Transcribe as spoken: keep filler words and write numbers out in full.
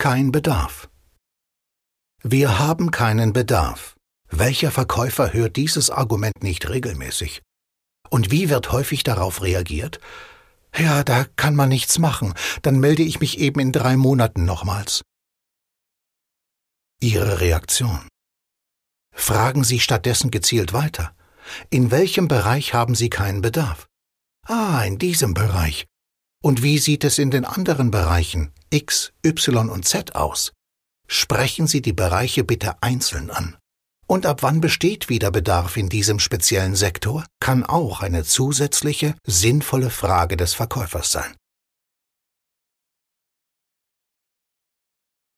kein Bedarf. Wir haben keinen Bedarf. Welcher Verkäufer hört dieses Argument nicht regelmäßig? Und wie wird häufig darauf reagiert? Ja, da kann man nichts machen, dann melde ich mich eben in drei Monaten nochmals. Ihre Reaktion. Fragen Sie stattdessen gezielt weiter. In welchem Bereich haben Sie keinen Bedarf? Ah, in diesem Bereich. Und wie sieht es in den anderen Bereichen X, Y und Z aus? Sprechen Sie die Bereiche bitte einzeln an. Und ab wann besteht wieder Bedarf in diesem speziellen Sektor, kann auch eine zusätzliche, sinnvolle Frage des Verkäufers sein.